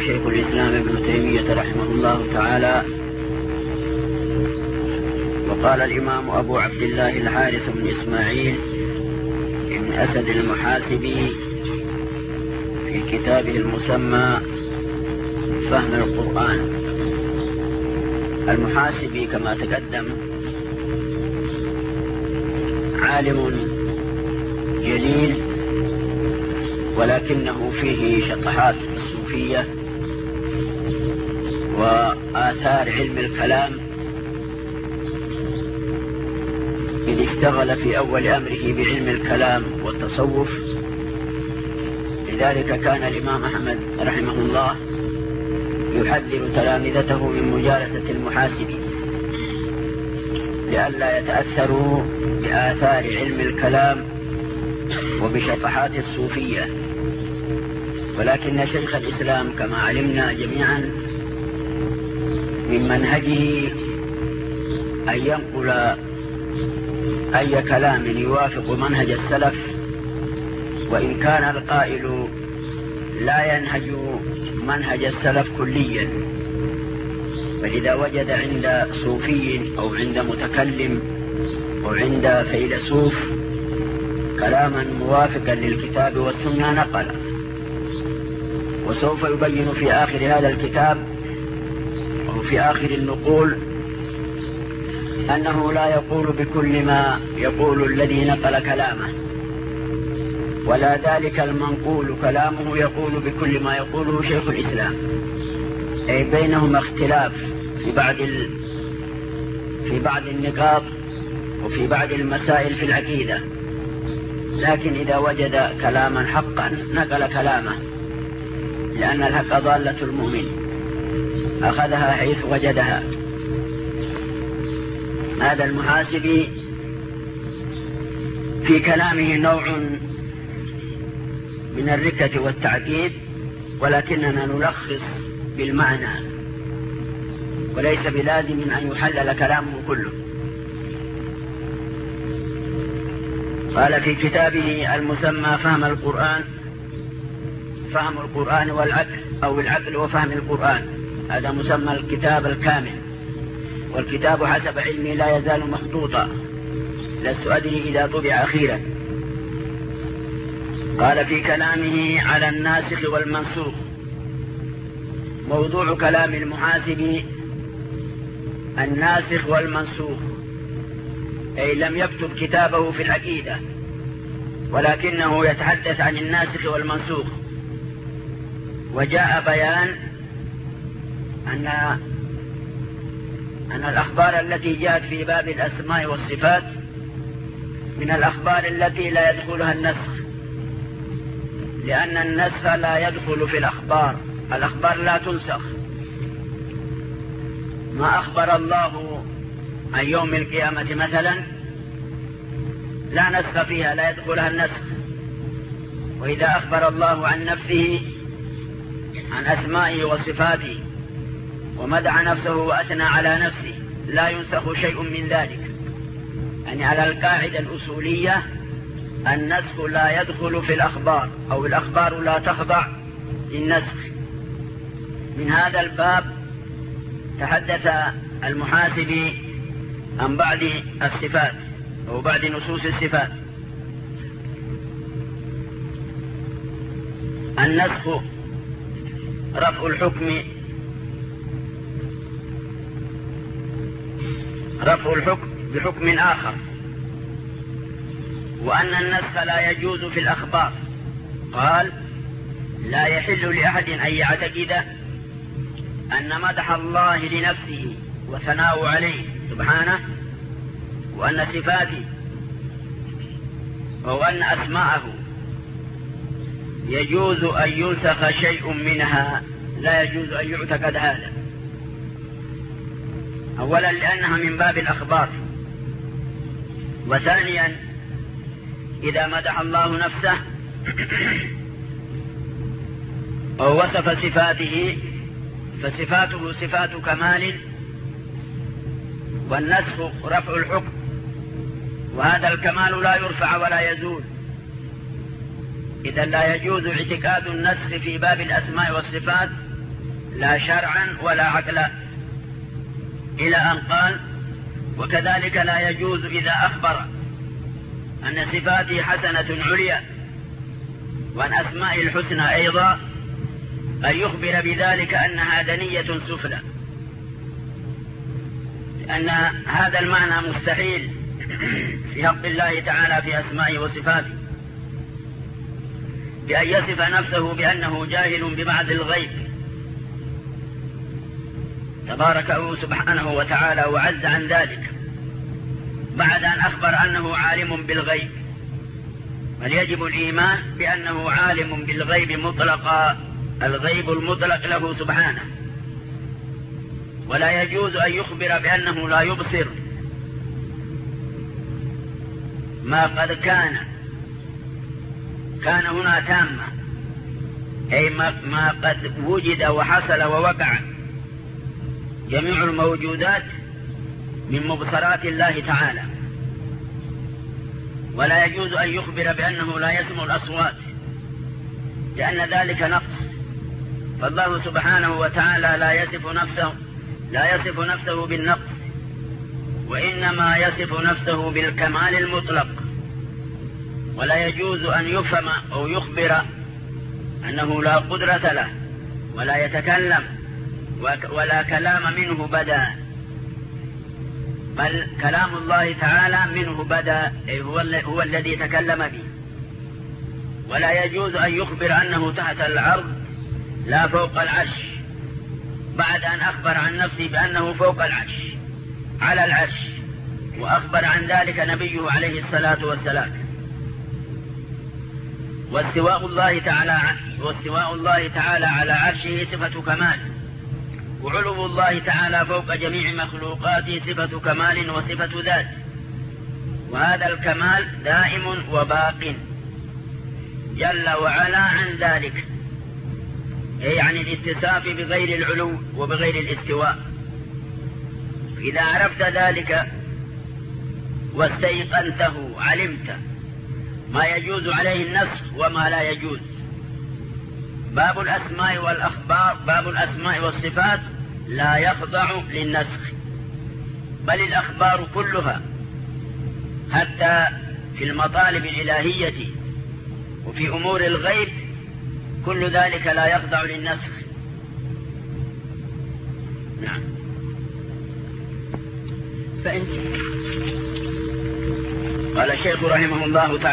شيخ الإسلام ابن تيمية رحمه الله تعالى. وقال الإمام أبو عبد الله الحارث بن إسماعيل بن أسد المحاسبي في كتابه المسمى فهم القرآن. المحاسبي كما تقدم عالم جليل، ولكنه فيه شطحات الصوفية وآثار علم الكلام، إذ اشتغل في أول أمره بعلم الكلام والتصوف. لذلك كان الإمام أحمد رحمه الله يحذر تلامذته من مجالسة المحاسبي لئلا يتأثروا بآثار علم الكلام وبشطحات الصوفية. ولكن شيخ الإسلام كما علمنا جميعا من منهجه أن ينقل أي كلام يوافق منهج السلف، وإن كان القائل لا ينهج منهج السلف كليا. فإذا وجد عند صوفي أو عند متكلم أو عند فيلسوف كلاما موافقا للكتاب والسنة نقل. وسوف يبين في آخر هذا الكتاب أو في آخر النقول أنه لا يقول بكل ما يقول الذي نقل كلامه، ولا ذلك المنقول كلامه يقول بكل ما يقوله شيخ الإسلام، أي بينهما اختلاف في بعض النقاط وفي بعض المسائل في العقيدة. لكن إذا وجد كلاما حقا نقل كلامه، لأن الحق ضالة المؤمن أخذها حيث وجدها. هذا المحاسبي في كلامه نوع من الركة والتعقيد، ولكننا نلخص بالمعنى، وليس بلازم أن يحلل كلامه كله. قال في كتابه المسمى فهم القرآن، فهم القرآن والعقل أو العقل وفهم القرآن، هذا مسمى الكتاب الكامل. والكتاب حسب علمي لا يزال مخطوطا، لست أدري إذا طبع أخيرا. قال في كلامه على الناسخ والمنسوخ. موضوع كلام المحاسبي الناسخ والمنسوخ، أي لم يكتب كتابه في العقيدة، ولكنه يتحدث عن الناسخ والمنسوخ. وجاء بيان أن الأخبار التي جاءت في باب الأسماء والصفات من الأخبار التي لا يدخلها النسخ، لأن النسخ لا يدخل في الأخبار، الأخبار لا تنسخ. ما أخبر الله عن يوم القيامة مثلا لا نسخ فيها، لا يدخلها النسخ. وإذا أخبر الله عن نفسه عن أسمائه وصفاته ومدح نفسه وأثنى على نفسه لا ينسخ شيء من ذلك. يعني على القاعدة الأصولية النسخ لا يدخل في الأخبار، أو الأخبار لا تخضع للنسخ. من هذا الباب تحدث المحاسبي عن بعض الصفات أو بعض نصوص الصفات. النسخ رفع الحكم بحكم آخر، وأن النسخ لا يجوز في الأخبار. قال لا يحل لأحد أن يعتقد أن مدح الله لنفسه وثناء عليه سبحانه، وأن صفاته أو أن أسماءه يجوز أن ينسخ شيء منها، لا يجوز أن يعتقد هذا. أولا لأنها من باب الأخبار، وثانيا إذا مدح الله نفسه أو وصف صفاته فصفاته صفات كمال، والنسخ رفع الحكم، وهذا الكمال لا يرفع ولا يزول. إذا لا يجوز اعتقاد النسخ في باب الأسماء والصفات لا شرعا ولا عقلا، إلى أن قال: وكذلك لا يجوز إذا أخبر أن صفاته حسنة عليا وأن أسماء الحسنى أيضا أن يخبر بذلك أنها دنية سفلى، لأن هذا المعنى مستحيل في حق الله تعالى في أسمائه وصفاته، بأن يصف نفسه بأنه جاهل ببعض الغيب تبارك سبحانه وتعالى وعز عن ذلك، بعد أن أخبر أنه عالم بالغيب. بل يجب الإيمان بأنه عالم بالغيب مطلقا، الغيب المطلق له سبحانه، ولا يجوز أن يخبر بأنه لا يبصر ما قد كان هنا تامة، أي ما قد وجد وحصل ووقع جميع الموجودات من مبصرات الله تعالى. ولا يجوز أن يخبر بأنه لا يسمع الأصوات، لأن ذلك نقص، فالله سبحانه وتعالى لا يصف نفسه بالنقص، وإنما يصف نفسه بالكمال المطلق. ولا يجوز أن يفهم أو يخبر أنه لا قدرة له ولا يتكلم ولا كلام منه بدا، بل كلام الله تعالى منه بدا، هو الذي تكلم به. ولا يجوز أن يخبر أنه تحت الأرض لا فوق العرش، بعد أن أخبر عن نفسه بأنه فوق العرش على العرش، وأخبر عن ذلك نبيه عليه الصلاة والسلام. واستواء الله تعالى على عرشه صفة كمال، وعلو الله تعالى فوق جميع مخلوقاته صفة كمال وصفة ذات، وهذا الكمال دائم وباق جل وعلا عن ذلك، يعني الاتصاف بغير العلو وبغير الاستواء. إذا عرفت ذلك واستيقنته علمت ما يجوز عليه النسخ وما لا يجوز. باب الأسماء والصفات لا يخضع للنسخ، بل الأخبار كلها حتى في المطالب الإلهية وفي أمور الغيب كل ذلك لا يخضع للنسخ. نعم. قال الشيخ رحمه الله تعالى: